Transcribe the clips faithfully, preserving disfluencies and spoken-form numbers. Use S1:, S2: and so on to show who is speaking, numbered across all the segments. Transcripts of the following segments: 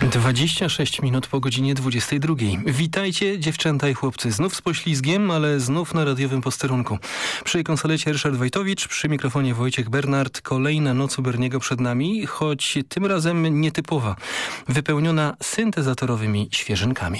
S1: dwadzieścia sześć minut po godzinie dwudziestej drugiej. Witajcie dziewczęta i chłopcy. Znów z poślizgiem, ale znów na radiowym posterunku. Przy konsolecie Ryszard Wojtowicz, przy mikrofonie Wojciech Bernard. Kolejna noc u Berniego przed nami, choć tym razem nietypowa. Wypełniona syntezatorowymi świeżynkami.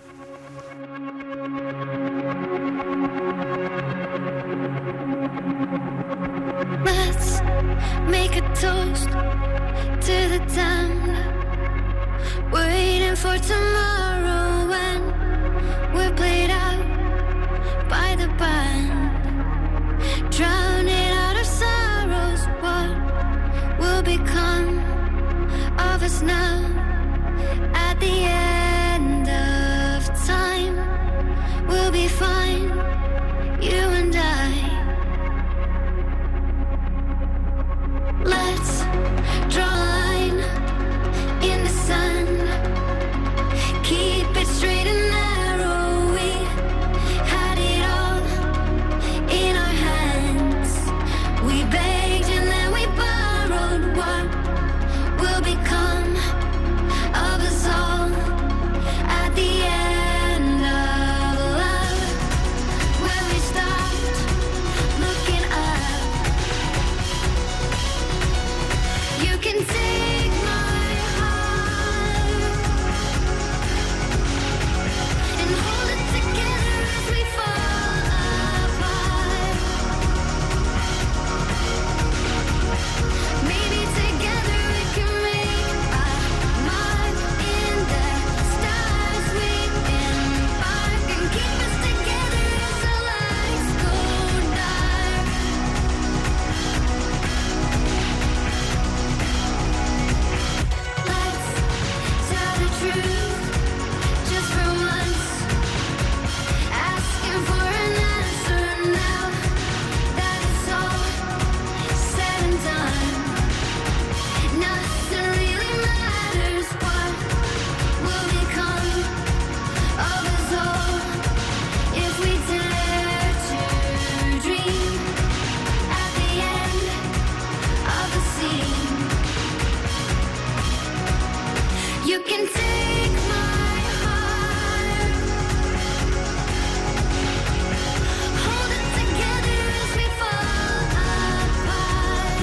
S2: Let's make a toast to the damned, waiting for tomorrow when we're played out by the band, drowning out our sorrows. What will become of us now at the end of time? We'll be fine, you and I. Let's draw a line in the sun, keep it straight and narrow. We had it all in our hands. We begged and then we borrowed. What will become of us all at the end of love? When we stopped looking up, you can take my heart and hold it together as we fall apart. Maybe together we can make a mark in the stars. We embark and keep us together as the lights go dark. Let's tell the truth just for once, asking for an answer now that it's all said and done. Nothing really matters. What will become of us all if we dare to dream at the end of the scene? You can take my heart, hold it together as we fall apart.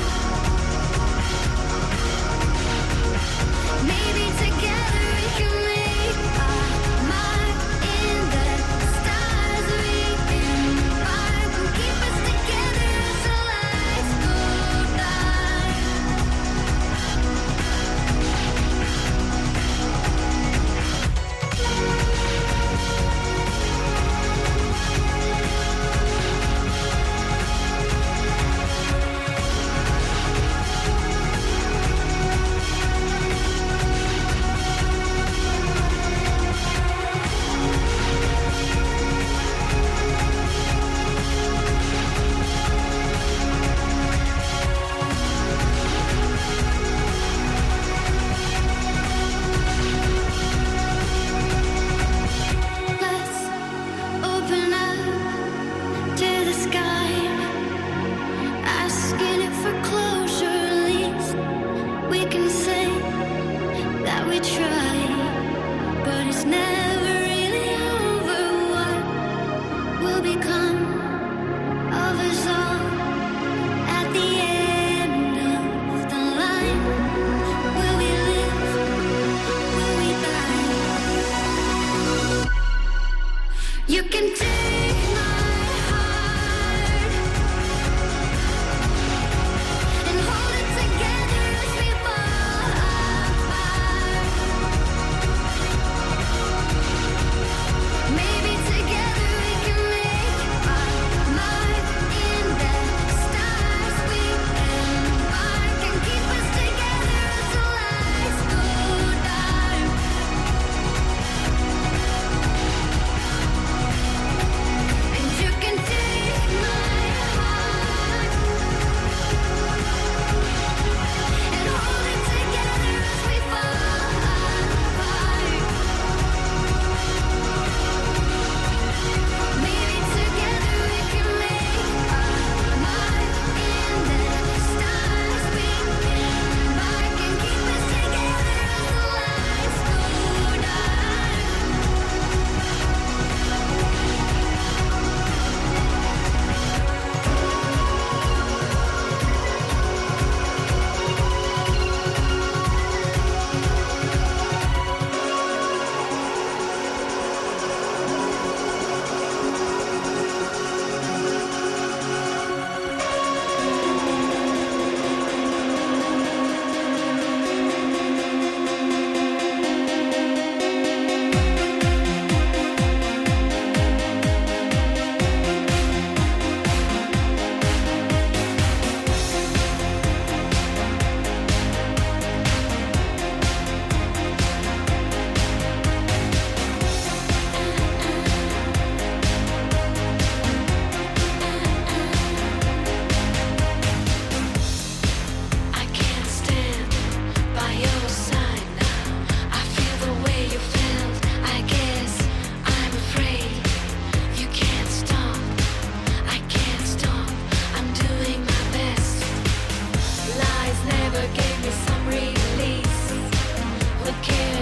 S2: Maybe together we can make a mark in the stars. We embark and keep us together as the lights go dark. Let's open up to the sky, asking it for closure. At least we can say that we tried, but it's never really over. What will become of us all at the end of the line? Will we live? Will we die? You can take my heart and hold it together as we fall apart.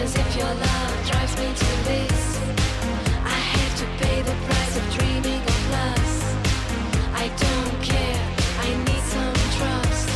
S2: cares if your love drives me to this? I have to pay the price of dreaming of us. I don't care, I need some trust.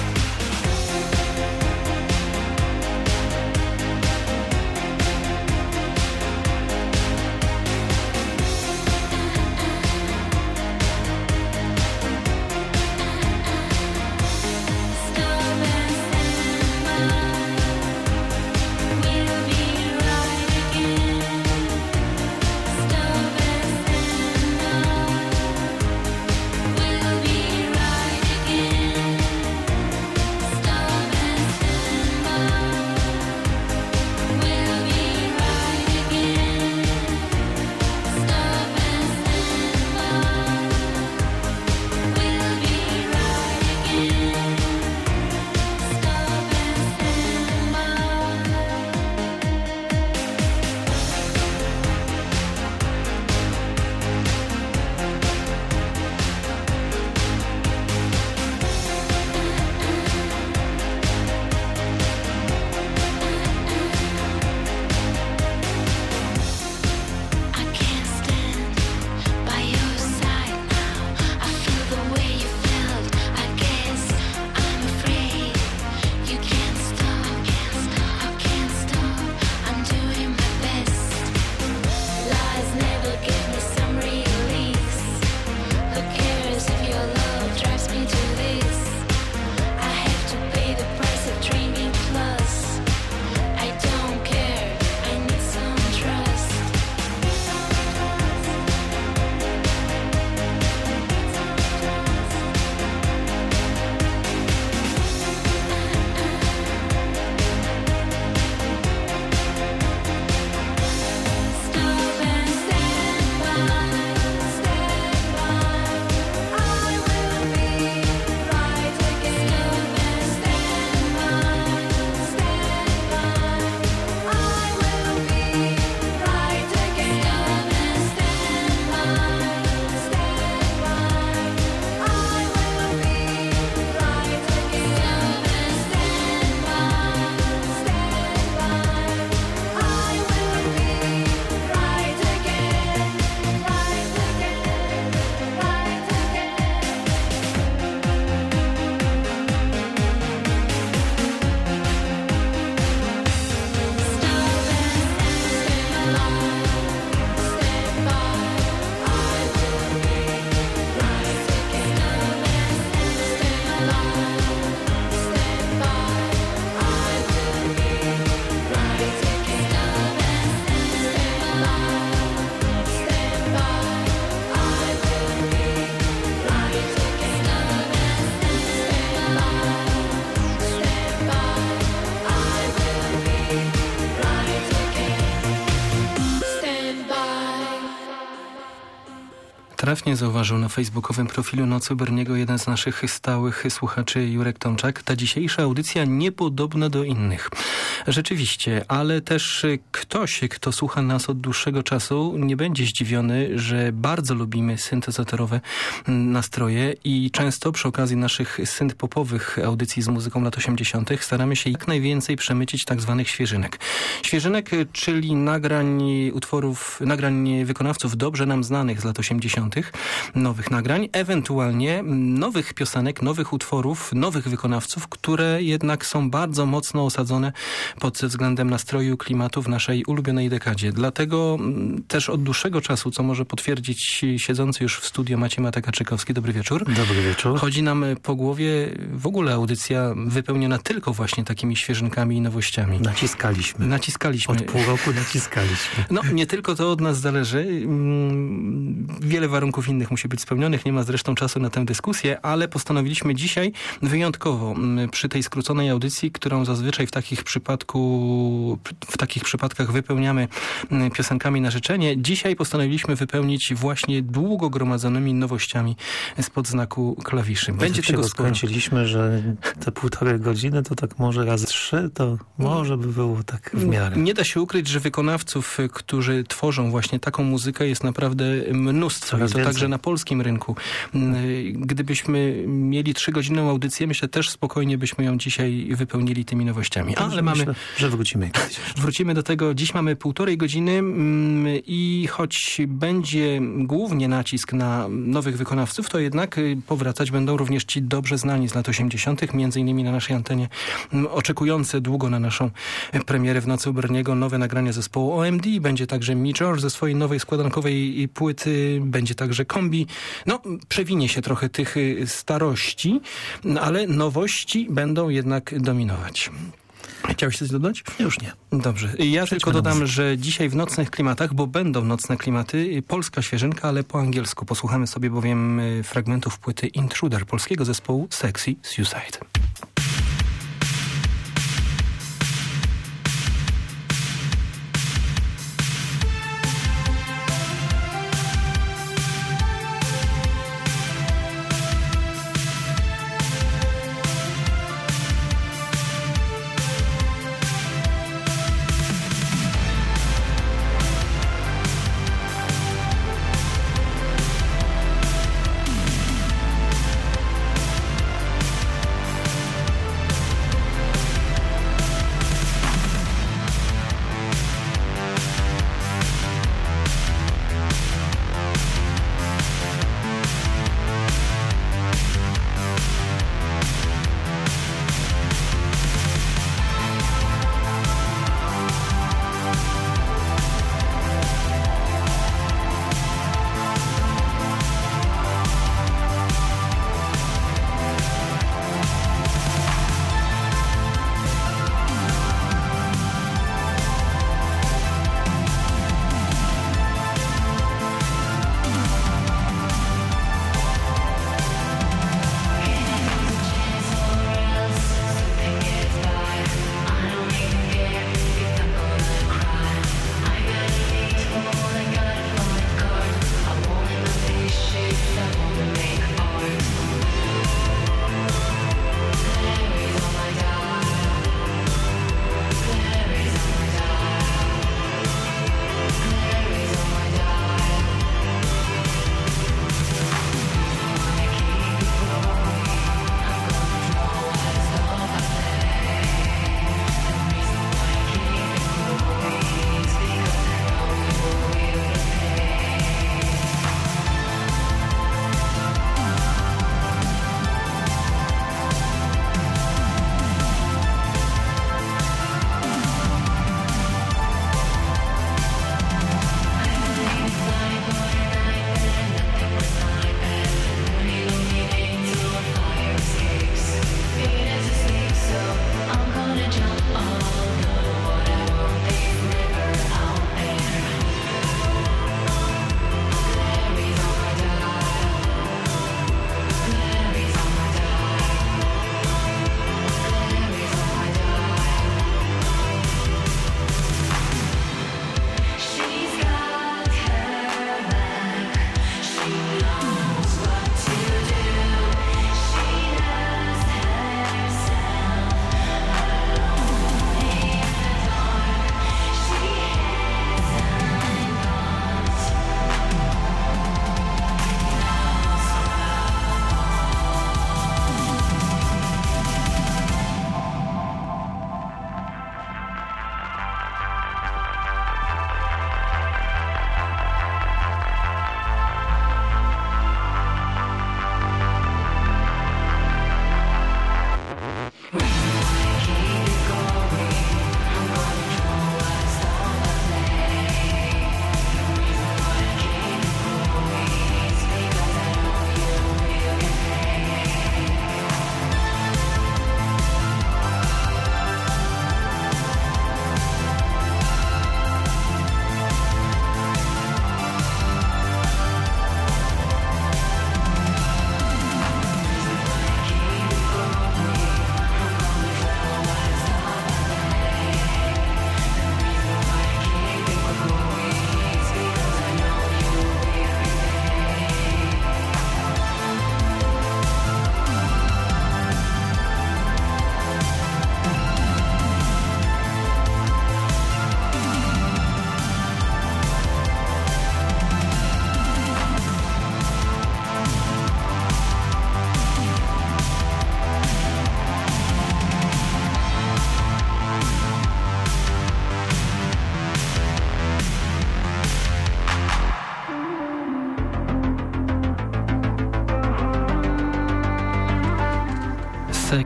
S1: Trafnie zauważył na facebookowym profilu Nocy Berniego jeden z naszych stałych słuchaczy, Jurek Tomczak. Ta dzisiejsza audycja niepodobna do innych. Rzeczywiście, ale też ktoś, kto słucha nas od dłuższego czasu, nie będzie zdziwiony, że bardzo lubimy syntezatorowe nastroje i często przy okazji naszych synth-popowych audycji z muzyką lat osiemdziesiątych staramy się jak najwięcej przemycić tak zwanych świeżynek. Świeżynek, czyli nagrań utworów, nagrań wykonawców dobrze nam znanych z lat osiemdziesiątych, nowych nagrań, ewentualnie nowych piosenek, nowych utworów, nowych wykonawców, które jednak są bardzo mocno osadzone pod względem nastroju, klimatu w naszej ulubionej dekadzie. Dlatego też od dłuższego czasu, co może potwierdzić siedzący już w studio Maciej Mateka-Czykowski. Dobry wieczór.
S3: Dobry wieczór.
S1: Chodzi nam po głowie w ogóle audycja wypełniona tylko właśnie takimi świeżynkami i nowościami.
S3: Naciskaliśmy.
S1: Naciskaliśmy.
S3: Od pół roku naciskaliśmy.
S1: No, nie tylko to od nas zależy. Wiele warunków innych musi być spełnionych. Nie ma zresztą czasu na tę dyskusję, ale postanowiliśmy dzisiaj wyjątkowo przy tej skróconej audycji, którą zazwyczaj w takich przypadku, w takich przypadkach wypełniamy piosenkami na życzenie. Dzisiaj postanowiliśmy wypełnić właśnie długo gromadzonymi nowościami spod znaku klawiszy. Będzie tego sporo.
S3: Skończyliśmy, że te półtorej godziny to tak może razy trzy, to może by było tak w miarę.
S1: Nie da się ukryć, że wykonawców, którzy tworzą właśnie taką muzykę, jest naprawdę mnóstwo.
S3: Coraz
S1: I to
S3: więcej.
S1: także na polskim rynku. Gdybyśmy mieli trzygodzinną audycję, myślę też spokojnie byśmy ją dzisiaj wypełnili tymi nowościami. Ale
S3: Myślę,
S1: mamy
S3: że, że wrócimy kiedyś.
S1: Wrócimy do tego. Dziś mamy półtorej godziny mm, i choć będzie głównie nacisk na nowych wykonawców, to jednak y, powracać będą również ci dobrze znani z lat osiemdziesiątych, między innymi na naszej antenie, m, oczekujące długo na naszą premierę w Nocy u Berniego nowe nagrania zespołu O M D. Będzie także Mi George ze swojej nowej składankowej płyty, będzie także Kombi. No, przewinie się trochę tych y, starości, ale nowości będą jednak dominować. Chciałeś coś dodać?
S3: Już nie.
S1: Dobrze. Ja
S3: Przejdźmy
S1: tylko
S3: do
S1: dodam,
S3: muzyki.
S1: że dzisiaj w nocnych klimatach, bo będą nocne klimaty, polska świeżynka, ale po angielsku. Posłuchamy sobie bowiem y, fragmentów płyty Intruder polskiego zespołu Sexy Suicide.
S2: Thank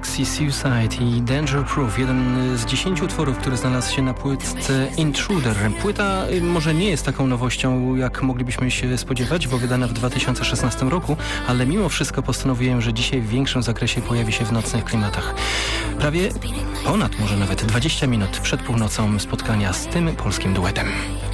S1: Roxy Suicide i Danger Proof, jeden z dziesięciu utworów, który znalazł się na płytce Intruder. Płyta może nie jest taką nowością, jak moglibyśmy się spodziewać, bo wydana w dwa tysiące szesnastym roku, ale mimo wszystko postanowiłem, że dzisiaj w większym zakresie pojawi się w nocnych klimatach. Prawie ponad może nawet dwadzieścia minut przed północą spotkania z tym polskim duetem.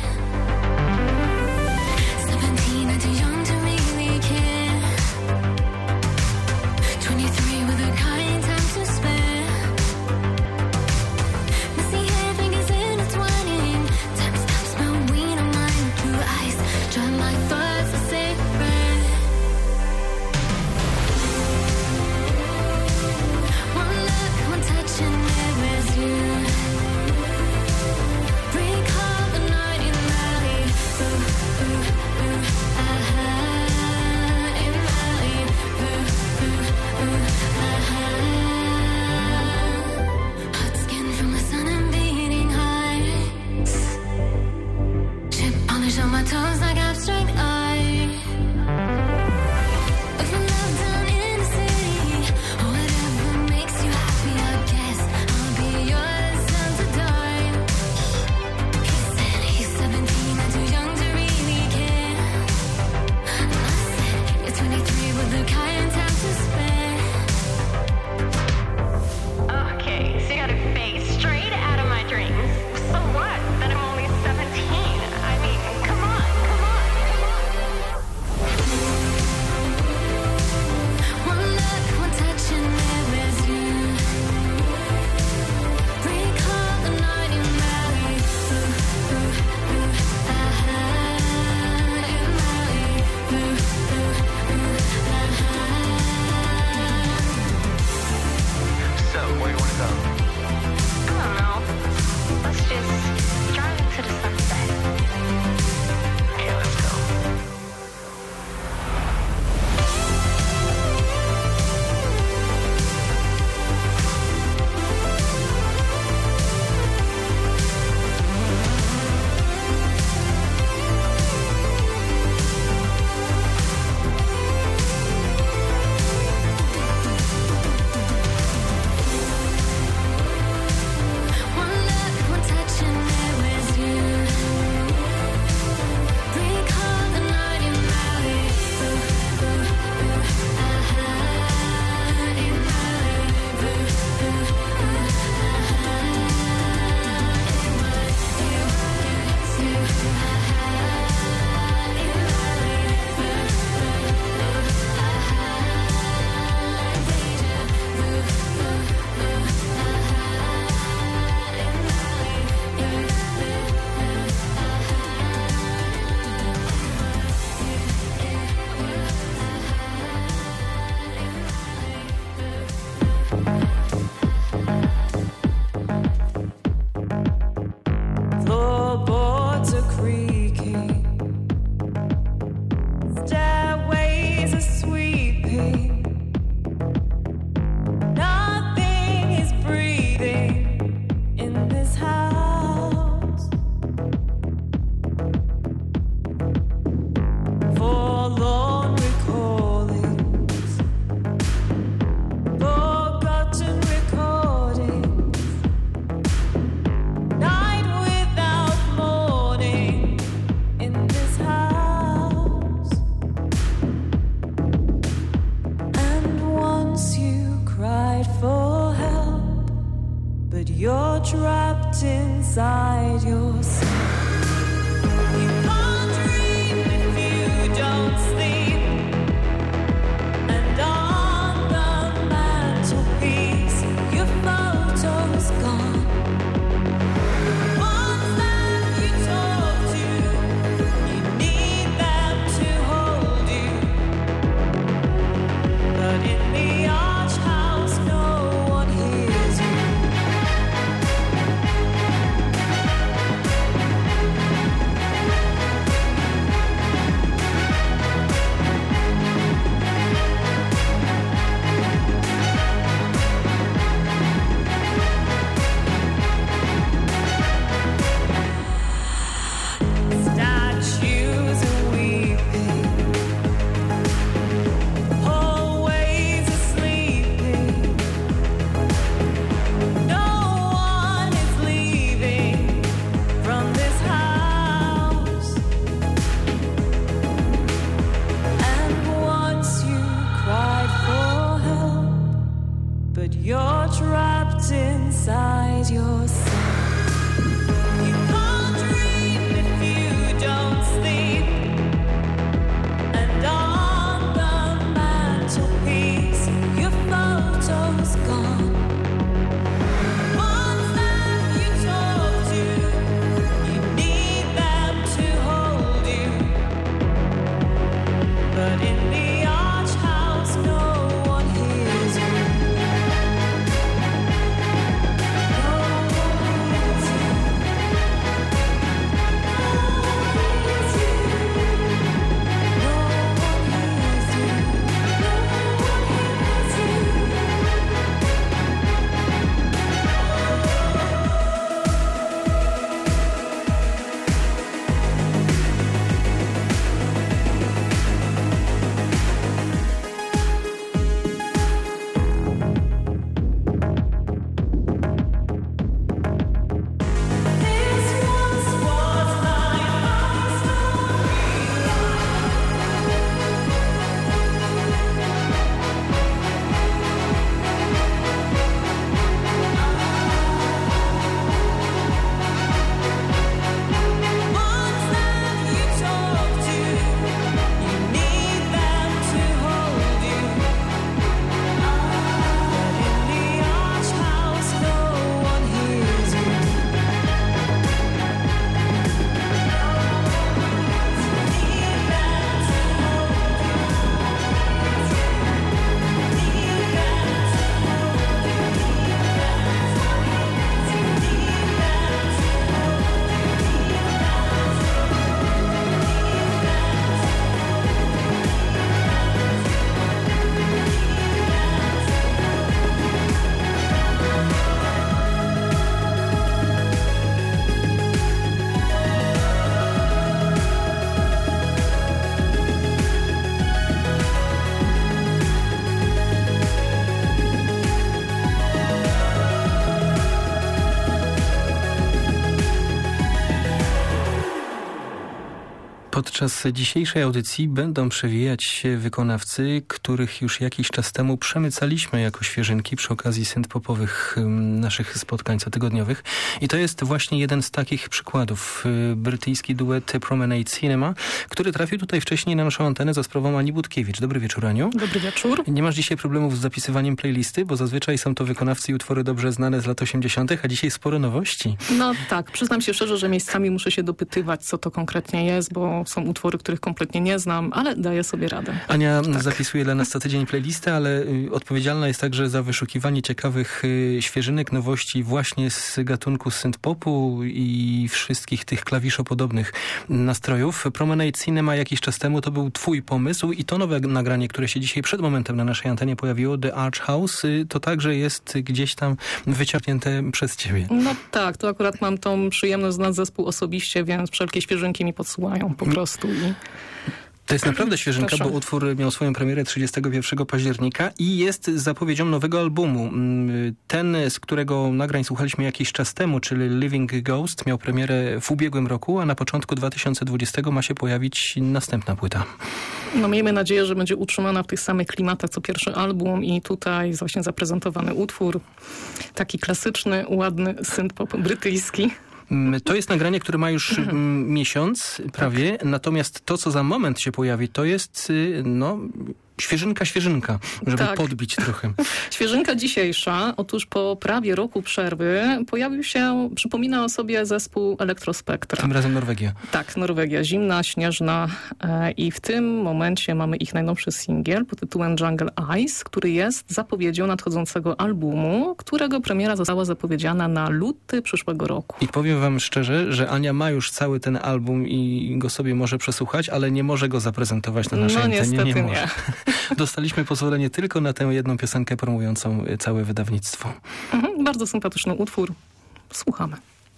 S4: Inside yourself. You can't dream if you don't sleep. And on the mantelpiece, your photo's gone. The ones that you talk to, you need them to hold you. But in the arch house, no one hears you.
S1: Podczas dzisiejszej audycji będą przewijać się wykonawcy, których już jakiś czas temu przemycaliśmy jako świeżynki przy okazji synth-popowych ym, naszych spotkań cotygodniowych. I to jest właśnie jeden z takich przykładów. Y, brytyjski duet Promenade Cinema, który trafił tutaj wcześniej na naszą antenę za sprawą Ani Budkiewicz. Dobry wieczór, Aniu.
S5: Dobry wieczór.
S1: Nie masz dzisiaj problemów z zapisywaniem playlisty, bo zazwyczaj są to wykonawcy i utwory dobrze znane z lat osiemdziesiątych, a dzisiaj sporo nowości.
S5: No tak, przyznam się szczerze, że miejscami muszę się dopytywać, co to konkretnie jest, bo są utwory, których kompletnie nie znam, ale daję sobie radę.
S1: Ania
S5: Tak.
S1: zapisuje dla nas co tydzień playlistę, ale y, odpowiedzialna jest także za wyszukiwanie ciekawych y, świeżynek, nowości właśnie z gatunku synth-popu i wszystkich tych klawiszopodobnych nastrojów. Promenade Cinema jakiś czas temu to był twój pomysł i to nowe nagranie, które się dzisiaj przed momentem na naszej antenie pojawiło, The Arch House, y, to także jest gdzieś tam wyciągnięte przez ciebie.
S5: No tak, to akurat mam tą przyjemność znać zespół osobiście, więc wszelkie świeżynki mi podsyłają po prostu. I...
S1: To jest naprawdę świeżynka,
S5: Proszę.
S1: bo utwór miał swoją premierę trzydziestego pierwszego października i jest zapowiedzią nowego albumu. Ten, z którego nagrań słuchaliśmy jakiś czas temu, czyli Living Ghost, miał premierę w ubiegłym roku, a na początku dwa tysiące dwudziestego ma się pojawić następna płyta.
S5: No miejmy nadzieję, że będzie utrzymana w tych samych klimatach co pierwszy album i tutaj jest właśnie zaprezentowany utwór. Taki klasyczny, ładny synth-pop brytyjski.
S1: To jest nagranie, które ma już mm, miesiąc prawie, natomiast to, co za moment się pojawi, to jest y, no... Świeżynka, świeżynka, żeby
S5: Tak.
S1: podbić trochę.
S5: Świeżynka dzisiejsza. Otóż po prawie roku przerwy pojawił się, przypomina o sobie zespół Elektrospektra.
S1: Tym razem Norwegia.
S5: Tak, Norwegia, zimna, śnieżna e, i w tym momencie mamy ich najnowszy singiel pod tytułem Jungle Eyes, który jest zapowiedzią nadchodzącego albumu, którego premiera została zapowiedziana na luty przyszłego roku.
S1: I powiem wam szczerze, że Ania ma już cały ten album i go sobie może przesłuchać, ale nie może go zaprezentować na naszej
S5: No
S1: antenie.
S5: niestety
S1: nie.
S5: nie.
S1: Może. Dostaliśmy pozwolenie tylko na tę jedną piosenkę promującą całe wydawnictwo.
S5: Mhm, bardzo sympatyczny utwór. Słuchamy.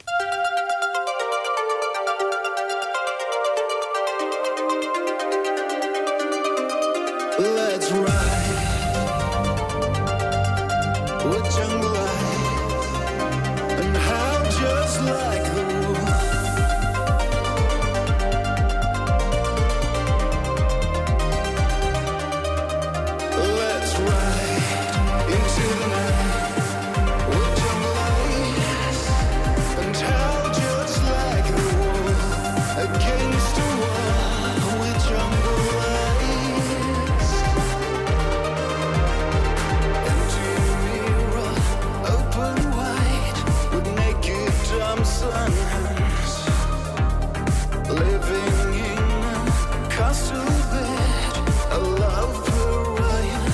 S6: Let's ride with jungle eyes and how just like the wolf. Let's ride into the night with jungle eyes and how just like the wolf against the wall with jungle eyes. Living in a castle bed, a love pariah.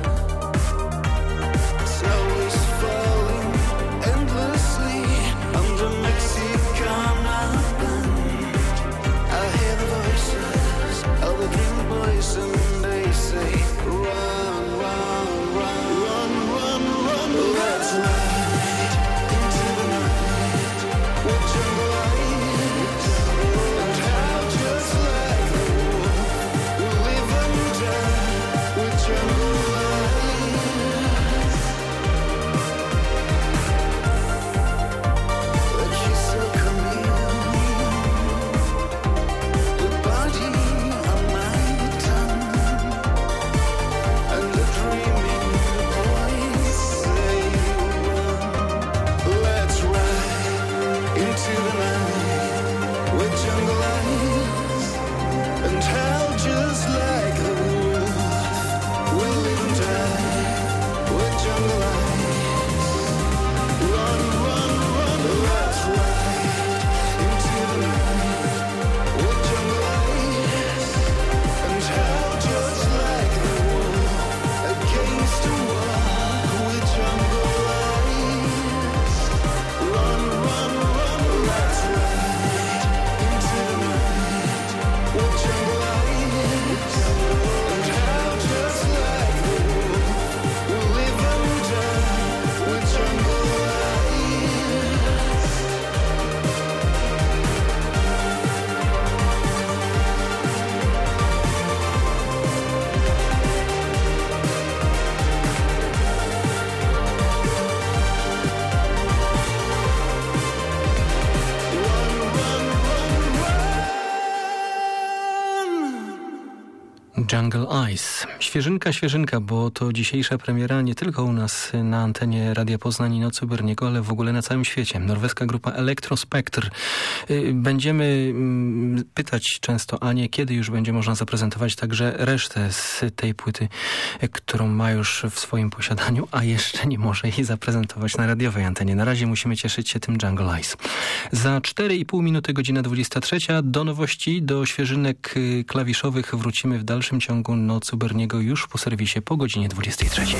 S6: Snow is falling endlessly under Mexicana band. I hear the voices of the dream boys and they say, run, run, run, run, run, run. Let's ride into the night with jungle eyes. Jungle eyes.
S1: Jungle Eyes. Świeżynka, świeżynka, bo to dzisiejsza premiera nie tylko u nas na antenie Radia Poznań i Nocy Berniego, ale w ogóle na całym świecie. Norweska grupa Electrospectre. Będziemy pytać często Anię, kiedy już będzie można zaprezentować także resztę z tej płyty, którą ma już w swoim posiadaniu, a jeszcze nie może jej zaprezentować na radiowej antenie. Na razie musimy cieszyć się tym Jungle Eyes. Za cztery i pół minuty, godzina dwudziesta trzecia. Do nowości, do świeżynek klawiszowych wrócimy w dalszym ciągu Nocy Berniego już po serwisie po godzinie dwudziestej trzeciej.